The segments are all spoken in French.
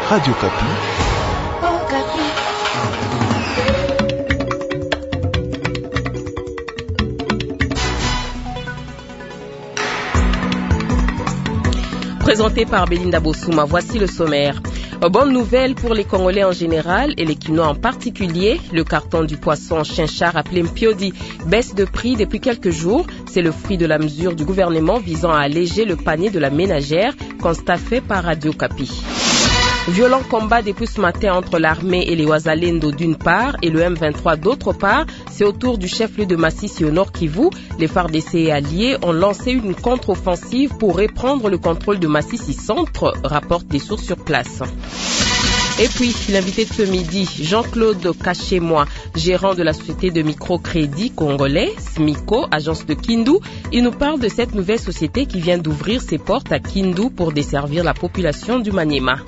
Radio Kapi. Présenté par Belinda Bossouma, voici le sommaire. Bonne nouvelle pour les Congolais en général et les Quinois en particulier. Le carton du poisson chinchard appelé Mpiodi baisse de prix depuis quelques jours. C'est le fruit de la mesure du gouvernement visant à alléger le panier de la ménagère, constat fait par Radio Kapi. Violent combat depuis ce matin entre l'armée et les Wazalendo d'une part et le M23 d'autre part. C'est autour du chef-lieu de Masisi au Nord Kivu. Les FARDC et alliés ont lancé une contre-offensive pour reprendre le contrôle de Masisi Centre, rapportent des sources sur place. Et puis, l'invité de ce midi, Jean-Claude Cachez-moi, gérant de la société de microcrédit congolais, SMICO, agence de Kindu. Il nous parle de cette nouvelle société qui vient d'ouvrir ses portes à Kindu pour desservir la population du Maniema.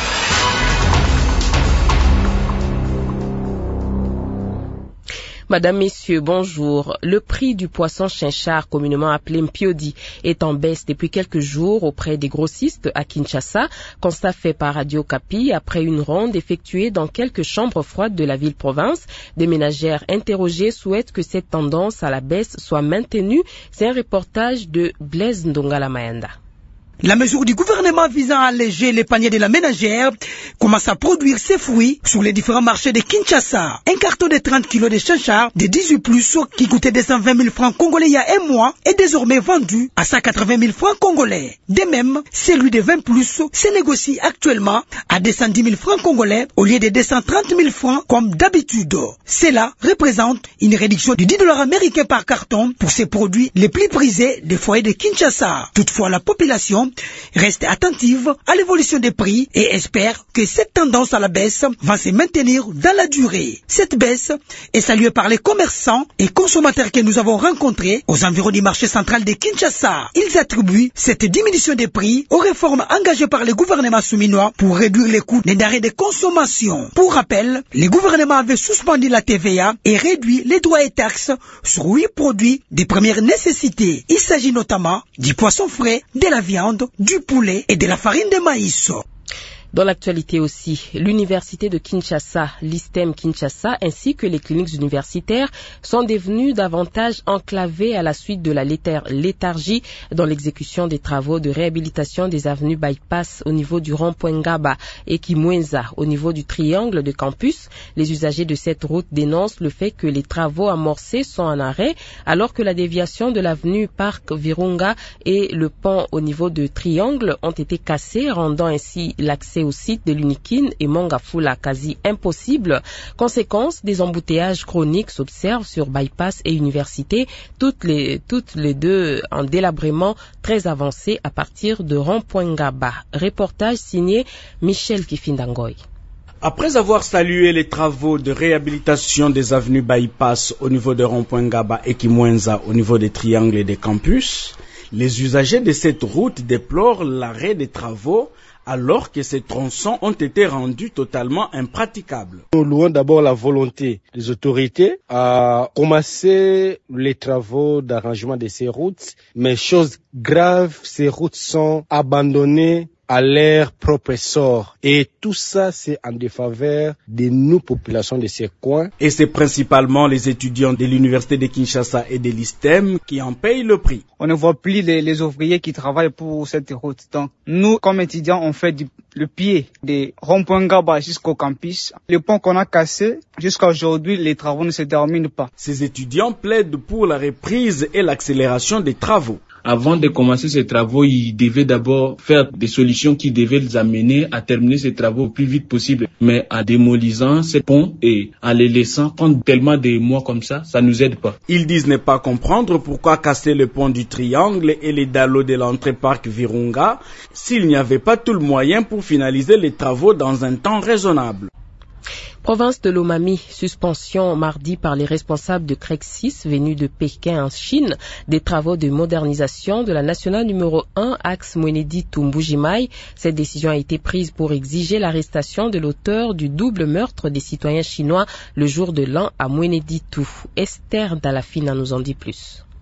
Madame, Messieurs, bonjour. Le prix du poisson chinchard, communément appelé Mpiodi, est en baisse depuis quelques jours auprès des grossistes à Kinshasa. Constat fait par Radio Kapi après une ronde effectuée dans quelques chambres froides de la ville-province. Des ménagères interrogées souhaitent que cette tendance à la baisse soit maintenue. C'est un reportage de Blaise Ndongala Mayanda. La mesure du gouvernement visant à alléger les paniers de la ménagère commence à produire ses fruits sur les différents marchés de Kinshasa. Un carton de 30 kilos de chinchard de 18 plus qui coûtait 220 000 francs congolais il y a un mois est désormais vendu à 180 000 francs congolais. De même, celui de 20 plus se négocie actuellement à 210 000 francs congolais au lieu de 230 000 francs comme d'habitude. Cela représente une réduction de 10 $ américains par carton pour ces produits les plus prisés des foyers de Kinshasa. Toutefois, la population reste attentive à l'évolution des prix et espère que cette tendance à la baisse va se maintenir dans la durée. Cette baisse est saluée par les commerçants et consommateurs que nous avons rencontrés aux environs du marché central de Kinshasa. Ils attribuent cette diminution des prix aux réformes engagées par le gouvernement souminois pour réduire les coûts des denrées de consommation. Pour rappel, le gouvernement avait suspendu la TVA et réduit les droits et taxes sur 8 produits de première nécessité. Il s'agit notamment du poisson frais, de la viande, du poulet et de la farine de maïs. Dans l'actualité aussi, l'université de Kinshasa, l'ISTEM Kinshasa, ainsi que les cliniques universitaires sont devenues davantage enclavées à la suite de la léthargie dans l'exécution des travaux de réhabilitation des avenues Bypass au niveau du rond-point Ngaba et Kimwenza au niveau du triangle de campus. Les usagers de cette route dénoncent le fait que les travaux amorcés sont en arrêt alors que la déviation de l'avenue Parc Virunga et le pont au niveau de triangle ont été cassés, rendant ainsi l'accès au site de l'Unikin et Mongafula quasi impossible. Conséquence, des embouteillages chroniques s'observent sur Bypass et Université, toutes les deux en délabrement très avancé à partir de rond-point Ngaba. Reportage signé Michel Kifindangoy. Après avoir salué les travaux de réhabilitation des avenues Bypass au niveau de rond-point Ngaba et Kimwenza au niveau des triangles et des campus, les usagers de cette route déplorent l'arrêt des travaux alors que ces tronçons ont été rendus totalement impraticables. Nous louons d'abord la volonté des autorités à commencer les travaux d'arrangement de ces routes, mais chose grave, ces routes sont abandonnées à leur propre sort. Et tout ça, c'est en défaveur de nous, populations de ces coins. Et c'est principalement les étudiants de l'université de Kinshasa et de l'ISTEM qui en payent le prix. On ne voit plus les ouvriers qui travaillent pour cette route. Donc, nous, comme étudiants, on fait le pied des rond-point Ngaba jusqu'au campus. Le pont qu'on a cassé, jusqu'à aujourd'hui, les travaux ne se terminent pas. Ces étudiants plaident pour la reprise et l'accélération des travaux. Avant de commencer ces travaux, ils devaient d'abord faire des solutions qui devaient les amener à terminer ces travaux le plus vite possible. Mais en démolisant ces ponts et en les laissant prendre tellement de mois comme ça ne nous aide pas. Ils disent ne pas comprendre pourquoi casser le pont du triangle et les dallos de l'entrée parc Virunga s'il n'y avait pas tout le moyen pour finaliser les travaux dans un temps raisonnable. Province de Lomami, suspension mardi par les responsables de CREC 6 venus de Pékin en Chine des travaux de modernisation de la nationale numéro 1 axe Mwenedi-Tumbujimai. Cette décision a été prise pour exiger l'arrestation de l'auteur du double meurtre des citoyens chinois le jour de l'an à Mwenedi-Tu. Esther Dalafina nous en dit plus.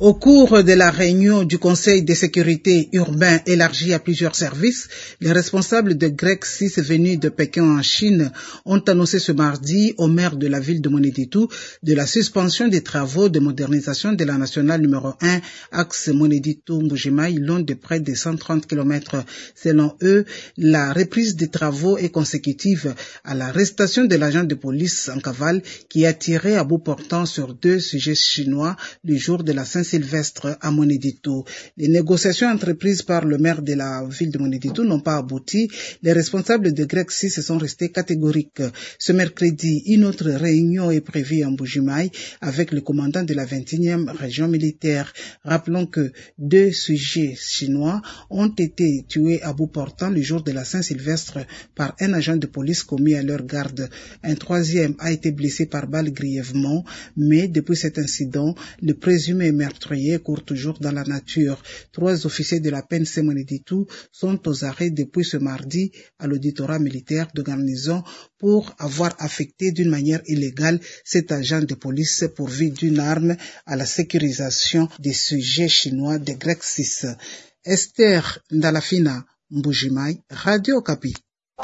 Au cours de la réunion du Conseil de sécurité urbain élargi à plusieurs services, les responsables de GREC 6 venus de Pékin en Chine ont annoncé ce mardi au maire de la ville de Moneditou de la suspension des travaux de modernisation de la nationale numéro 1, axe Moneditou-Mbujimaï, long de près de 130 km. Selon eux, la reprise des travaux est consécutive à l'arrestation de l'agent de police en cavale qui a tiré à bout portant sur 2 sujets chinois le jour de la Saint-Sylvestre à Moneditou. Les négociations entreprises par le maire de la ville de Moneditou n'ont pas abouti. Les responsables de GREC 6 sont restés catégoriques. Ce mercredi, une autre réunion est prévue en Mbujimaï avec le commandant de la 21e région militaire. Rappelons que 2 sujets chinois ont été tués à bout portant le jour de la Saint-Sylvestre par un agent de police commis à leur garde. Un 3e a été blessé par balle grièvement, mais depuis cet incident, le présumé meurtrier court toujours dans la nature. 3 officiers de la PNC Moneditou sont aux arrêts depuis ce mardi à l'auditorat militaire de garnison pour avoir affecté d'une manière illégale cet agent de police pourvu d'une arme à la sécurisation des sujets chinois de GREC 6. Esther Ndalafina, Mbujimaï, Radio Okapi.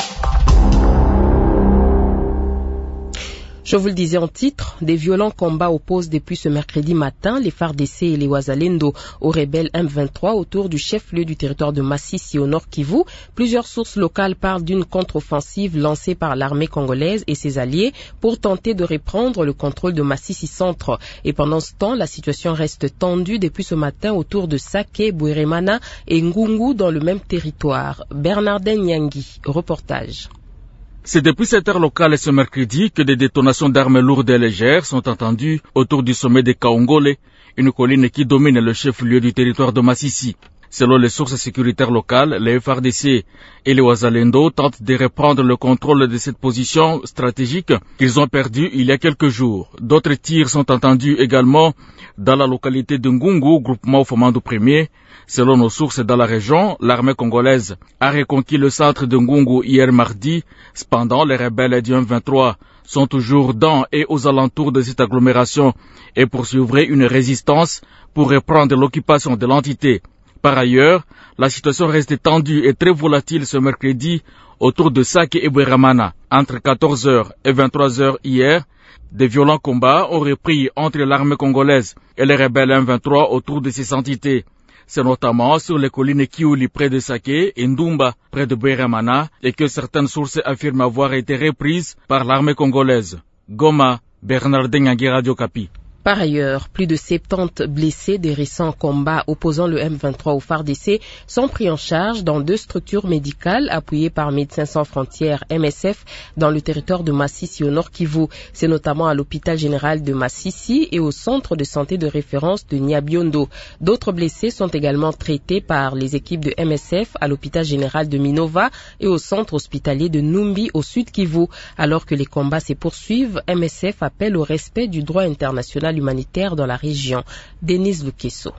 Je vous le disais en titre, des violents combats opposent depuis ce mercredi matin les FARDC et les Wazalendo aux rebelles M23 autour du chef-lieu du territoire de Massissi au nord Kivu. Plusieurs sources locales parlent d'une contre-offensive lancée par l'armée congolaise et ses alliés pour tenter de reprendre le contrôle de Massissi centre. Et pendant ce temps, la situation reste tendue depuis ce matin autour de Sake, Bouéremana et Ngungu dans le même territoire. Bernardin Nyangi, reportage. C'est depuis cette heure locale et ce mercredi que des détonations d'armes lourdes et légères sont entendues autour du sommet de Kaongole, une colline qui domine le chef-lieu du territoire de Massissi. Selon les sources sécuritaires locales, les FARDC et les Wazalendo tentent de reprendre le contrôle de cette position stratégique qu'ils ont perdue il y a quelques jours. D'autres tirs sont entendus également dans la localité de Ngungu, groupement Fomando Ier. Selon nos sources dans la région, l'armée congolaise a reconquis le centre de Ngungu hier mardi. Cependant, les rebelles du M23 sont toujours dans et aux alentours de cette agglomération et poursuivraient une résistance pour reprendre l'occupation de l'entité. Par ailleurs, la situation reste tendue et très volatile ce mercredi autour de Sake et Bouéramana. Entre 14h et 23h hier, des violents combats ont repris entre l'armée congolaise et les rebelles M23 autour de ces entités. C'est notamment sur les collines Kiouli près de Sake et Ndumba près de Bouéramana et que certaines sources affirment avoir été reprises par l'armée congolaise. Goma, Bernardin Nyangi, Radio Okapi. Par ailleurs, plus de 70 blessés des récents combats opposant le M23 au FARDC sont pris en charge dans 2 structures médicales appuyées par Médecins sans frontières MSF dans le territoire de Massissi au nord Kivu. C'est notamment à l'hôpital général de Massissi et au centre de santé de référence de Nyabiondo. D'autres blessés sont également traités par les équipes de MSF à l'hôpital général de Minova et au centre hospitalier de Numbi au sud Kivu. Alors que les combats se poursuivent, MSF appelle au respect du droit international humanitaire dans la région. Denise Lukeso.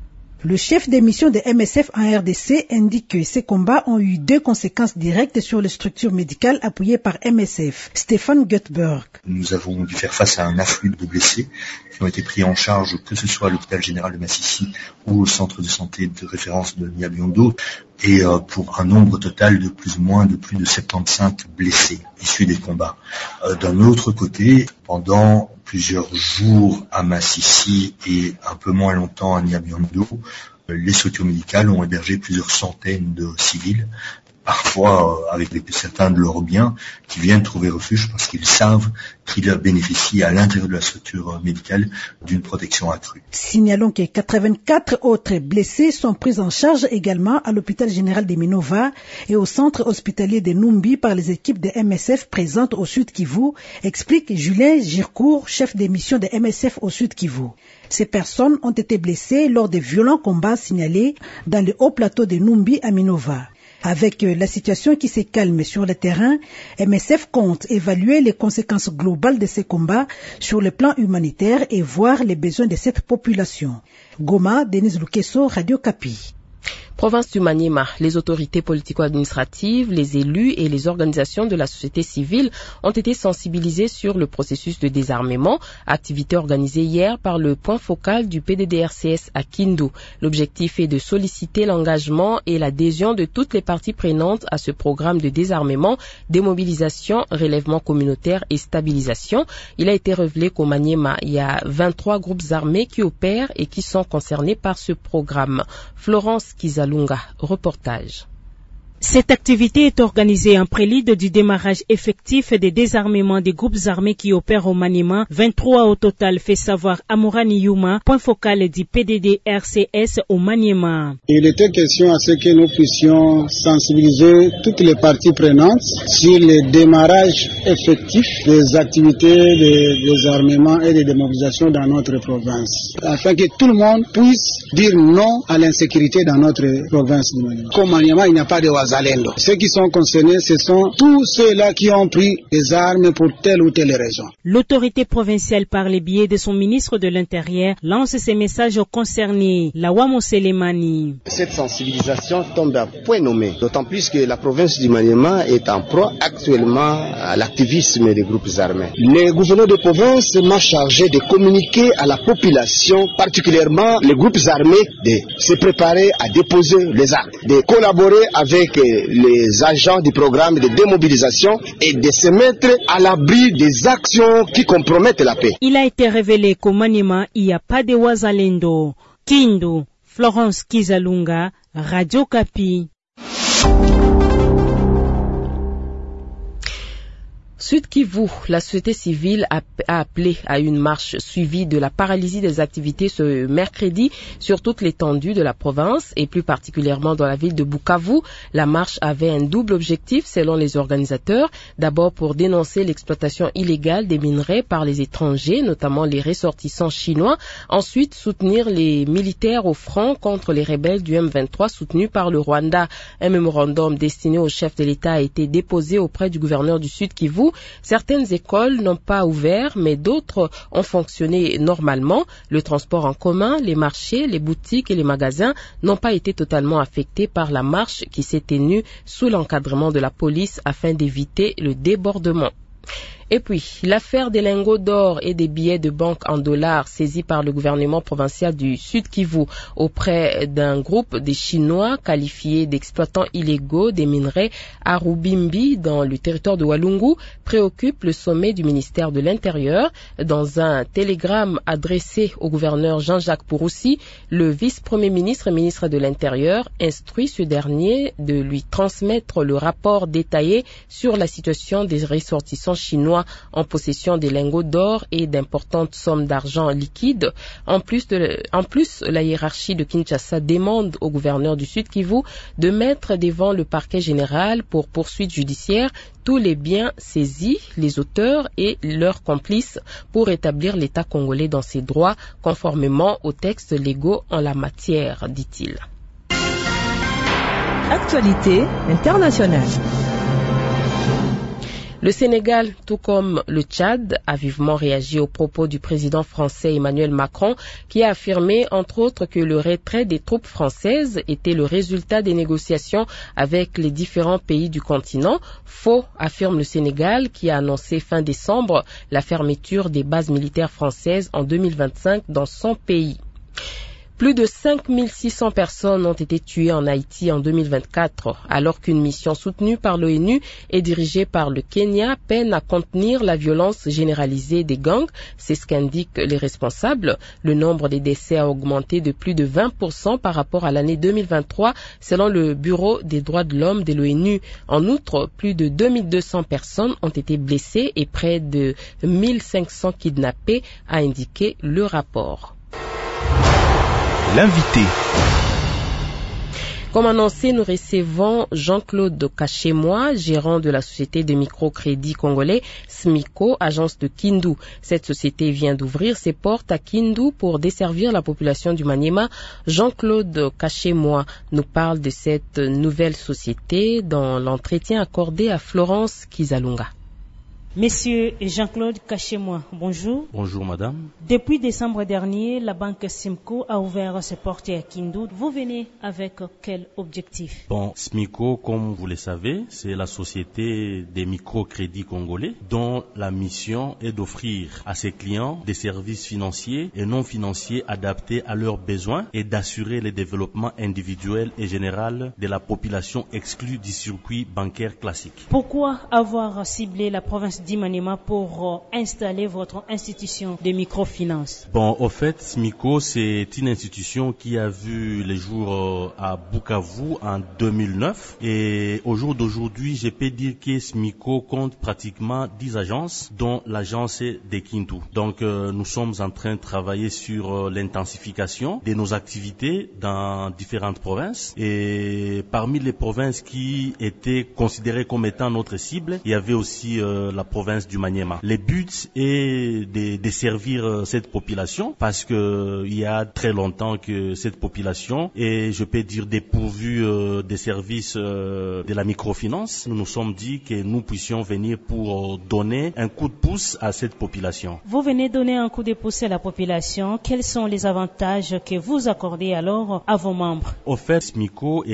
Le chef des missions de MSF en RDC indique que ces combats ont eu 2 conséquences directes sur les structures médicales appuyées par MSF. Stéphane Göteborg. Nous avons dû faire face à un afflux de blessés qui ont été pris en charge, que ce soit à l'hôpital général de Massissi ou au centre de santé de référence de Nyabiondo, et pour un nombre total de plus de 75 blessés issus des combats. D'un autre côté, pendant plusieurs jours à Massissi et un peu moins longtemps à Nyabiondo, les structures médicales ont hébergé plusieurs centaines de civils, parfois avec certains de leurs biens, qui viennent trouver refuge parce qu'ils savent qu'ils bénéficient à l'intérieur de la structure médicale d'une protection accrue. Signalons que 84 autres blessés sont pris en charge également à l'hôpital général de Minova et au centre hospitalier de Numbi par les équipes de MSF présentes au Sud Kivu, explique Julien Gircourt, chef des missions de MSF au Sud Kivu. Ces personnes ont été blessées lors des violents combats signalés dans le haut plateau de Numbi à Minova. Avec la situation qui se calme sur le terrain, MSF compte évaluer les conséquences globales de ces combats sur le plan humanitaire et voir les besoins de cette population. Goma, Denise Lukeso, Radio Okapi. Province du Maniema, les autorités politico-administratives, les élus et les organisations de la société civile ont été sensibilisés sur le processus de désarmement, activité organisée hier par le point focal du PDDRCS à Kindu. L'objectif est de solliciter l'engagement et l'adhésion de toutes les parties prenantes à ce programme de désarmement, démobilisation, relèvement communautaire et stabilisation. Il a été révélé qu'au Maniema, il y a 23 groupes armés qui opèrent et qui sont concernés par ce programme. Florence Kizalunga, reportage. Cette activité est organisée en prélude du démarrage effectif des désarmements des groupes armés qui opèrent au Maniema. 23 au total, fait savoir Amorani Yuma, point focal du PDDRCS au Maniema. Il était question à ce que nous puissions sensibiliser toutes les parties prenantes sur le démarrage effectif des activités de désarmement et de démobilisation dans notre province, afin que tout le monde puisse dire non à l'insécurité dans notre province du Maniema. Au Maniema, il n'y a pas de hasard. Ceux qui sont concernés, ce sont tous ceux-là qui ont pris des armes pour telle ou telle raison. L'autorité provinciale, par le biais de son ministre de l'Intérieur, lance ses messages aux concernés. Lawamo Selemani. Cette sensibilisation tombe à point nommé, d'autant plus que la province du Maniema est en proie actuellement à l'activisme des groupes armés. Le gouverneur de province m'a chargé de communiquer à la population, particulièrement les groupes armés, de se préparer à déposer les armes, de collaborer avec les agents du programme de démobilisation et de se mettre à l'abri des actions qui compromettent la paix. Il a été révélé qu'au Maniema, il n'y a pas de Wazalendo. Kindu, Florence Kizalunga, Radio Kapi. Sud Kivu, la société civile a appelé à une marche suivie de la paralysie des activités ce mercredi sur toute l'étendue de la province et plus particulièrement dans la ville de Bukavu. La marche avait un double objectif selon les organisateurs. D'abord pour dénoncer l'exploitation illégale des minerais par les étrangers, notamment les ressortissants chinois. Ensuite, soutenir les militaires au front contre les rebelles du M23 soutenus par le Rwanda. Un mémorandum destiné au chef de l'État a été déposé auprès du gouverneur du Sud Kivu. Certaines écoles n'ont pas ouvert, mais d'autres ont fonctionné normalement. Le transport en commun, les marchés, les boutiques et les magasins n'ont pas été totalement affectés par la marche qui s'est tenue sous l'encadrement de la police afin d'éviter le débordement. Et puis, l'affaire des lingots d'or et des billets de banque en dollars saisis par le gouvernement provincial du Sud Kivu auprès d'un groupe de Chinois qualifiés d'exploitants illégaux des minerais à Rubimbi dans le territoire de Walungu préoccupe le sommet du ministère de l'Intérieur. Dans un télégramme adressé au gouverneur Jean-Jacques Pouroussi, le vice-premier ministre et ministre de l'Intérieur instruit ce dernier de lui transmettre le rapport détaillé sur la situation des ressortissants chinois en possession des lingots d'or et d'importantes sommes d'argent liquide. En plus, la hiérarchie de Kinshasa demande au gouverneur du Sud Kivu de mettre devant le parquet général pour poursuite judiciaire tous les biens saisis, les auteurs et leurs complices pour établir l'État congolais dans ses droits conformément aux textes légaux en la matière, dit-il. Actualité internationale. Le Sénégal, tout comme le Tchad, a vivement réagi aux propos du président français Emmanuel Macron, qui a affirmé, entre autres, que le retrait des troupes françaises était le résultat des négociations avec les différents pays du continent. Faux, affirme le Sénégal, qui a annoncé fin décembre la fermeture des bases militaires françaises en 2025 dans son pays. Plus de 5600 personnes ont été tuées en Haïti en 2024, alors qu'une mission soutenue par l'ONU et dirigée par le Kenya peine à contenir la violence généralisée des gangs. C'est ce qu'indiquent les responsables. Le nombre des décès a augmenté de plus de 20% par rapport à l'année 2023, selon le Bureau des droits de l'homme de l'ONU. En outre, plus de 2200 personnes ont été blessées et près de 1500 kidnappés, a indiqué le rapport. L'invité. Comme annoncé, nous recevons Jean-Claude Cachémois, gérant de la société de microcrédit congolais SMICO, agence de Kindu. Cette société vient d'ouvrir ses portes à Kindu pour desservir la population du Maniema. Jean-Claude Cachémois nous parle de cette nouvelle société dans l'entretien accordé à Florence Kizalunga. Monsieur Jean-Claude Cachez-moi, bonjour. Bonjour madame. Depuis décembre dernier, la banque Simco a ouvert ses portes à Kindu. Vous venez avec quel objectif? Bon, Smico, comme vous le savez, c'est la société des microcrédits congolais dont la mission est d'offrir à ses clients des services financiers et non financiers adaptés à leurs besoins et d'assurer le développement individuel et général de la population exclue du circuit bancaire classique. Pourquoi avoir ciblé la province d'Imaniema pour installer votre institution de microfinance? Bon, au fait, Smico, c'est une institution qui a vu le jour à Bukavu en 2009 et au jour d'aujourd'hui, je peux dire que Smico compte pratiquement 10 agences, dont l'agence de Kindu. Donc, nous sommes en train de travailler sur l'intensification de nos activités dans différentes provinces et parmi les provinces qui étaient considérées comme étant notre cible, il y avait aussi la province du Maniema. Le but est de servir cette population parce que il y a très longtemps que cette population est, je peux dire, dépourvue des services de la microfinance. Nous nous sommes dit que nous puissions venir pour donner un coup de pouce à cette population. Vous venez donner un coup de pouce à la population. Quels sont les avantages que vous accordez alors à vos membres? Au fait, Smico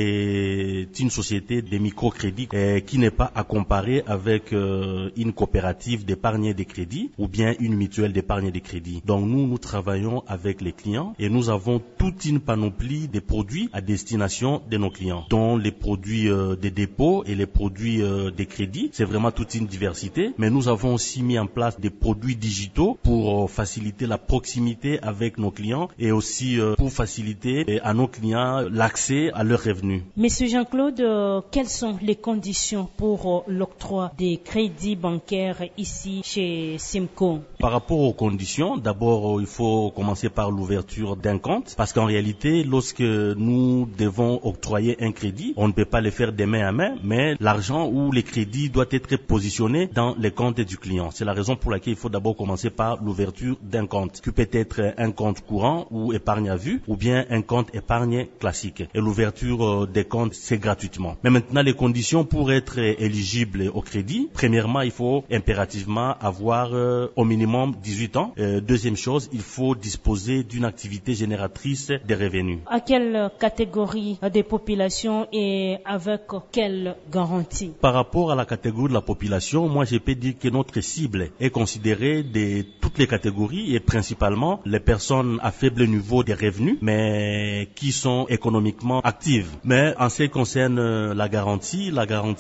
est une société de microcrédits qui n'est pas à comparer avec une coopérative d'épargne et de crédit ou bien une mutuelle d'épargne et de crédit. Donc nous travaillons avec les clients et nous avons toute une panoplie de produits à destination de nos clients, dont les produits de dépôt et les produits de crédit. C'est vraiment toute une diversité, mais nous avons aussi mis en place des produits digitaux pour faciliter la proximité avec nos clients et aussi pour faciliter à nos clients l'accès à leurs revenus. Monsieur Jean-Claude, quelles sont les conditions pour l'octroi des crédits bancaires ici chez Simco? Par rapport aux conditions, d'abord il faut commencer par l'ouverture d'un compte parce qu'en réalité, lorsque nous devons octroyer un crédit, on ne peut pas le faire de main à main, mais l'argent ou les crédits doit être positionné dans les comptes du client. C'est la raison pour laquelle il faut d'abord commencer par l'ouverture d'un compte, qui peut être un compte courant ou épargne à vue, ou bien un compte épargne classique. Et l'ouverture des comptes, c'est gratuitement. Mais maintenant, les conditions pour être éligible au crédit, premièrement, il faut impérativement avoir au minimum 18 ans. Deuxième chose, il faut disposer d'une activité génératrice de revenus. À quelle catégorie des populations et avec quelle garantie? Par rapport à la catégorie de la population, moi je peux dire que notre cible est considérée de toutes les catégories et principalement les personnes à faible niveau de revenus mais qui sont économiquement actives. Mais en ce qui concerne la garantie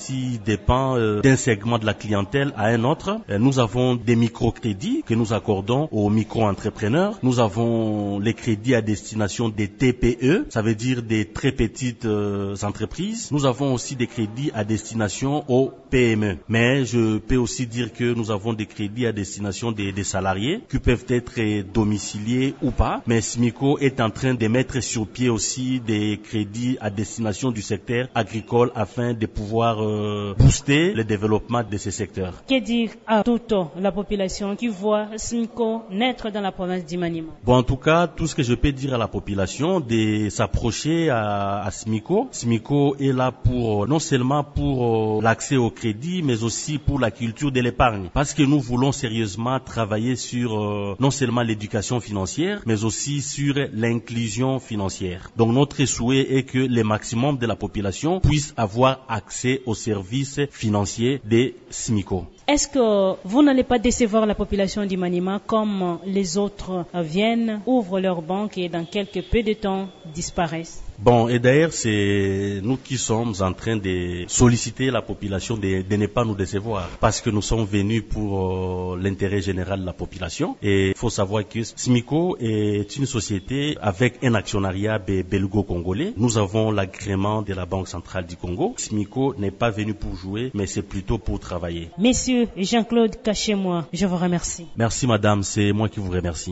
dépend d'un segment de la clientèle à un autre. Nous avons des microcrédits que nous accordons aux micro-entrepreneurs. Nous avons les crédits à destination des TPE, ça veut dire des très petites entreprises. Nous avons aussi des crédits à destination aux PME. Mais je peux aussi dire que nous avons des crédits à destination des salariés qui peuvent être domiciliés ou pas. Mais Smico est en train de mettre sur pied aussi des crédits à destination du secteur agricole afin de pouvoir booster le développement de ces secteurs. Que dire à toute la population qui voit Smico naître dans la province d'Imaniema? Bon, en tout cas, tout ce que je peux dire à la population, de s'approcher à Smico. Smico est là pour non seulement pour l'accès au crédit, mais aussi pour la culture de l'épargne. Parce que nous voulons sérieusement travailler sur non seulement l'éducation financière, mais aussi sur l'inclusion financière. Donc notre souhait est que le maximum de la population puisse avoir accès aux services financiers de Smico. Est-ce que vous n'allez pas décevoir la population d'Imaniema comme les autres viennent, ouvrent leur banque et dans quelques peu de temps disparaissent? Bon, et d'ailleurs, c'est nous qui sommes en train de solliciter la population de ne pas nous décevoir parce que nous sommes venus pour l'intérêt général de la population. Et il faut savoir que Smico est une société avec un actionnariat belgo-congolais. Nous avons l'agrément de la Banque centrale du Congo. Smico n'est pas venu pour jouer, mais c'est plutôt pour travailler. Monsieur Jean-Claude Cachez-moi, je vous remercie. Merci madame, c'est moi qui vous remercie.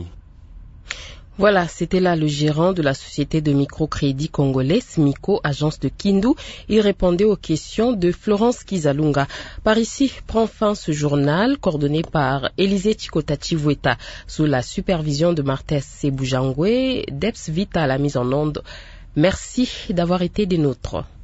Voilà, c'était là le gérant de la société de microcrédit congolais, Smico, agence de Kindu. Il répondait aux questions de Florence Kizalunga. Par ici, prend fin ce journal, coordonné par Élisée Chikotati-Vueta, sous la supervision de Martès Sebujangwe, Deps Vita à la mise en onde. Merci d'avoir été des nôtres.